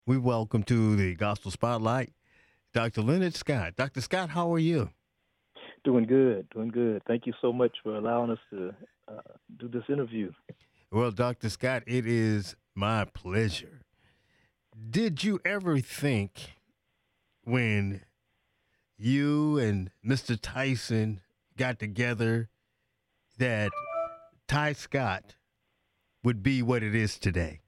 We welcome to the Gospel Spotlight Dr. Leonard Scott. Dr. Scott, how are you? Doing good, doing good. Thank you so much for allowing us to uh, do this interview. Well, Dr. Scott, it is my pleasure. Did you ever think when you and Mr. Tyson got together that Ty Scott would be what it is today?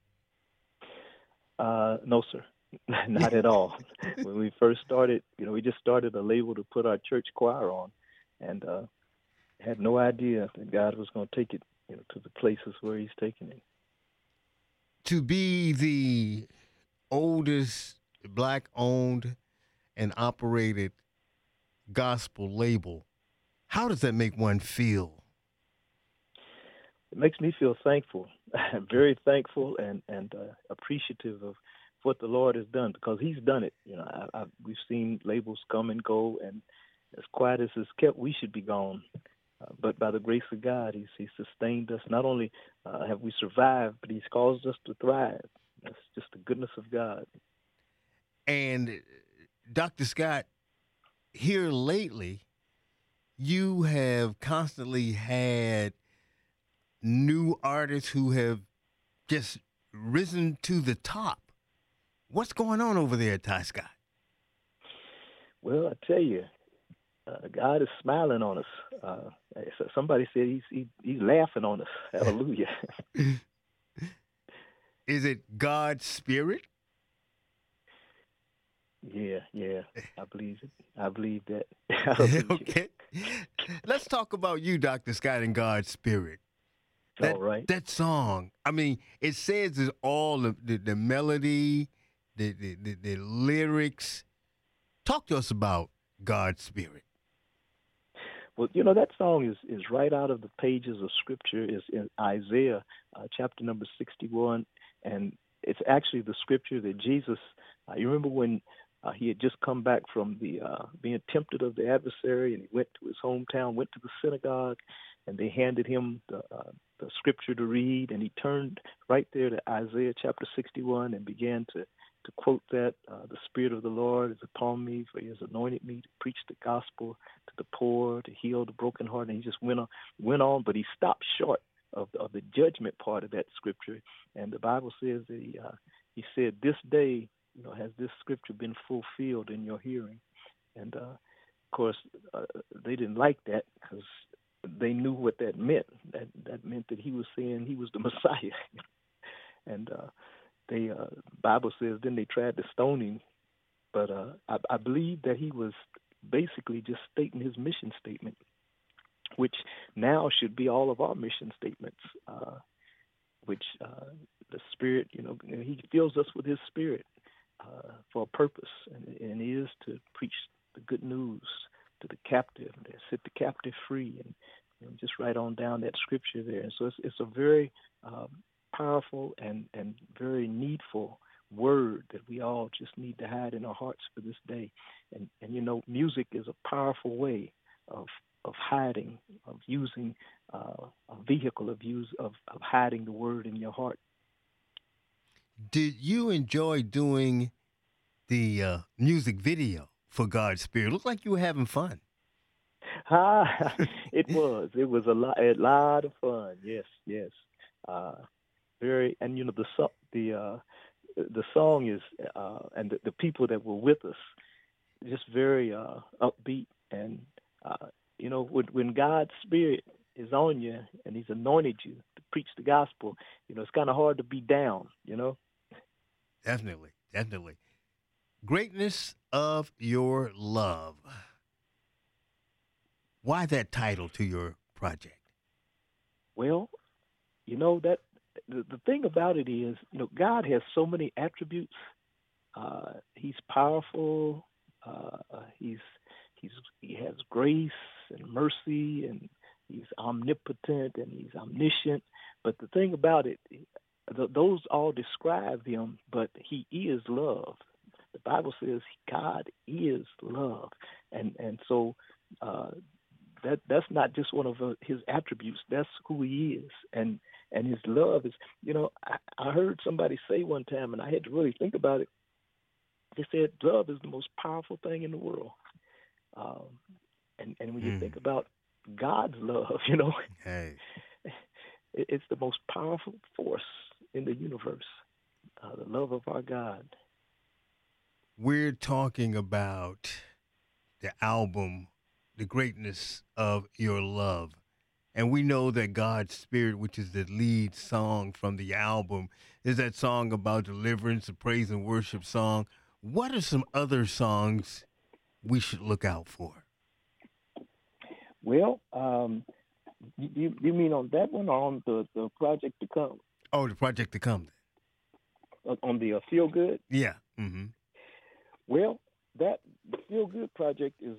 No, sir, not at all. When we first started, we just started a label to put our church choir on, and had no idea that God was going to take it, to the places where He's taking it. To be the oldest black owned and operated gospel label, how does that make one feel? It makes me feel thankful, very thankful, and appreciative of what the Lord has done because He's done it. We've seen labels come and go, and as quiet as it's kept, we should be gone. But by the grace of God, He's sustained us. Not only have we survived, but He's caused us to thrive. That's just the goodness of God. And Dr. Scott, here lately, you have constantly had new artists who have just risen to the top. What's going on over there, Ty Scott? Well, I tell you, God is smiling on us. Somebody said he's laughing on us. Hallelujah. Is it God's spirit? Yeah, yeah. I believe it. I believe that. Hallelujah. Okay. Let's talk about you, Dr. Scott, and God's spirit. All That right. that song, I mean, it says it's all the melody, the lyrics. Talk to us about God's spirit. Well, that song is right out of the pages of Scripture. Is in Isaiah chapter number 61, and it's actually the scripture that Jesus. You remember when he had just come back from the being tempted of the adversary, and he went to his hometown, went to the synagogue, and they handed him the scripture to read, and he turned right there to Isaiah chapter 61 and began to quote that the Spirit of the Lord is upon me, for He has anointed me to preach the gospel to the poor, to heal the broken heart. And he just went on, but he stopped short of the judgment part of that scripture. And the Bible says that he said, "This day, has this scripture been fulfilled in your hearing?" And of course, they didn't like that because they knew what that meant. That meant that he was saying he was the Messiah. And they Bible says then they tried to stone him, but I believe that he was basically just stating his mission statement, which now should be all of our mission statements. Which the Spirit, He fills us with His Spirit for a purpose, and it is to preach the good news to the captive, to set the captive free, and just write on down that scripture there. And so it's a very powerful and very needful word that we all just need to hide in our hearts for this day. And music is a powerful way of hiding, of using a vehicle of hiding the word in your heart. Did you enjoy doing the music video for God's spirit? Looked like you were having fun. Ah, it was a lot of fun. Yes, yes. Uh, very, and the song is and the people that were with us just very upbeat, and when God's Spirit is on you and He's anointed you to preach the gospel, it's kind of hard to be down. Definitely, definitely. Greatness of Your Love. Why that title to your project? Well, that the thing about it is, God has so many attributes. He's powerful. He has grace and mercy, and he's omnipotent and he's omniscient. But the thing about it, those all describe him, but he is love. The Bible says God is love, and so uh, that's not just one of his attributes. That's who he is, and his love is. I heard somebody say one time, and I had to really think about it. They said love is the most powerful thing in the world. Um, and when you Mm. think about God's love, Hey, it's the most powerful force in the universe. The love of our God. we're talking about the album, The Greatness of Your Love. And we know that God's Spirit, which is the lead song from the album, is that song about deliverance, a praise and worship song. What are some other songs we should look out for? Well, you mean on that one or on the project to come? Oh, the project to come. On the Feel Good? Yeah. Mm-hmm. Well, that the Feel Good project is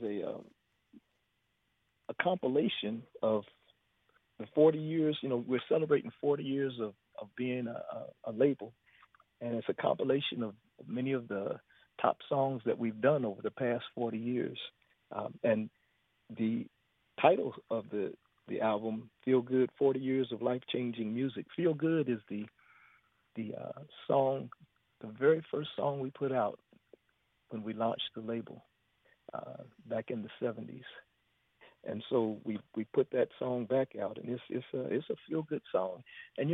a compilation of the 40 years. We're celebrating 40 years of being a label, and it's a compilation of many of the top songs that we've done over the past 40 years. And the title of the album, Feel Good: 40 Years of Life Changing Music. Feel Good is the song, the very first song we put out when we launched the label back in the 70s. And so we put that song back out, and it's a feel good song, and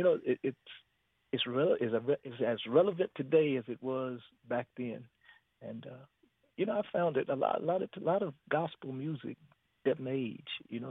it's as relevant today as it was back then, and I found that a lot of gospel music doesn't age.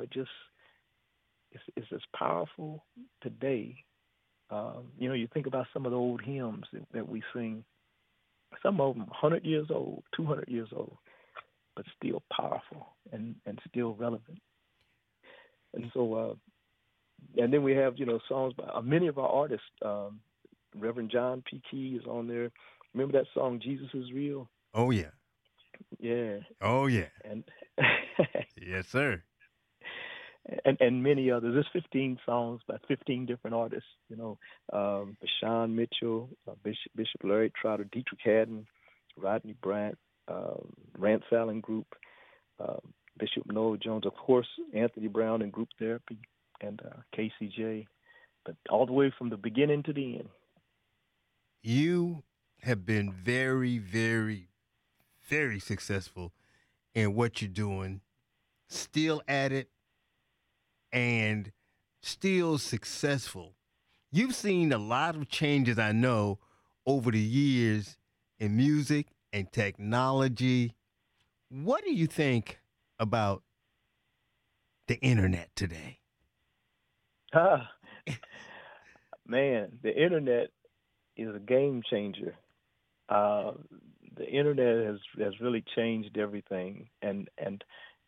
It's as powerful today. You think about some of the old hymns that we sing. Some of them 100 years old, 200 years old, but still powerful and still relevant. And so, and then we have songs by many of our artists. Reverend John P. Key is on there. Remember that song "Jesus Is Real"? Oh, yeah. Yeah, Oh, yeah. and Yes, sir. and many others. There's 15 songs by 15 different artists. Bashan Mitchell, Bishop Larry Trotter, Dietrich Haddon, Rodney Bryant, Rance Allen Group, um, Bishop Noel Jones, of course, Anthony Brown and Group Therapy, and KCJ. But all the way from the beginning to the end. You have been very, very, very successful in what you're doing, still at it, and still successful. You've seen a lot of changes, I know, over the years in music and technology. What do you think about the internet today? Ah, man, the internet is a game changer. Uh, the internet has really changed everything, and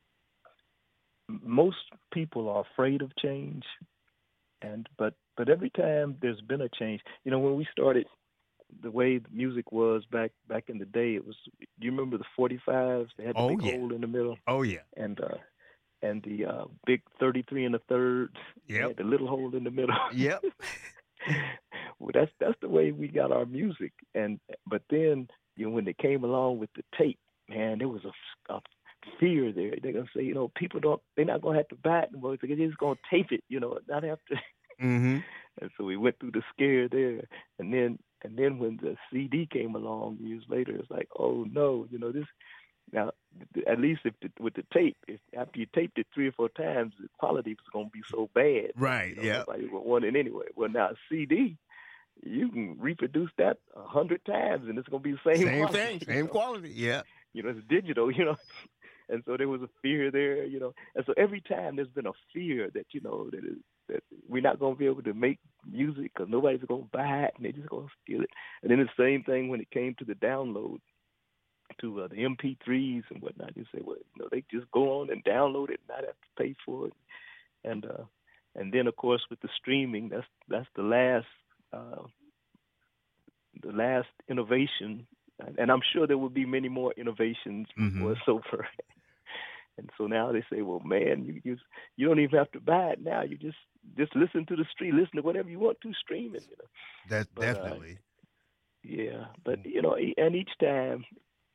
most people are afraid of change. And but every time there's been a change, when we started, the way the music was back in the day, it was. Do you remember the 45s? They had the Oh, big yeah. hole in the middle, Oh, yeah. and the big 33 and a third. They Yep. had the little hole in the middle. Yep. Well, that's the way we got our music. And but then when they came along with the tape, man, there was a fear there. They're gonna say, people they're not gonna have to buy it anymore. They're just gonna tape it, not have to. Mm-hmm. And so we went through the scare there, and then when the CD came along years later, it's like, oh no, this now at least with the tape, if after you taped it 3 or 4 times, the quality was gonna be so bad that Right. Yep. nobody would want it anyway. Well, now a CD, you can reproduce that 100 times, and it's gonna be the same Same quality. thing. Same quality. Yeah. It's digital. And so there was a fear there. And so every time there's been a fear that that we're not gonna be able to make music because nobody's gonna buy it and they're just gonna steal it. And then the same thing when it came to the download to the MP3s and whatnot. You say, well, they just go on and download it and not have to pay for it. And then of course with the streaming, that's uh, the last innovation. And I'm sure there will be many more innovations before Mm-hmm. it's over. And so now they say, well, man, you don't even have to buy it now. You just listen to the stream, listen to whatever you want to streaming. That's But definitely. yeah, but and each time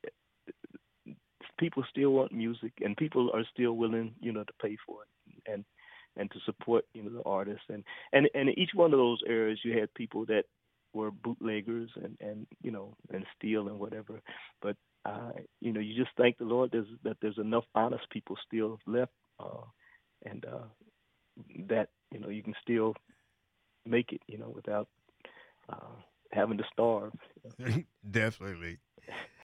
people still want music, and people are still willing, to pay for it and to support, the artists. And in each one of those eras, you had people that were bootleggers and steal and whatever. But you just thank the Lord that there's enough honest people still left, and that you can still make it, without uh, having to starve. Definitely.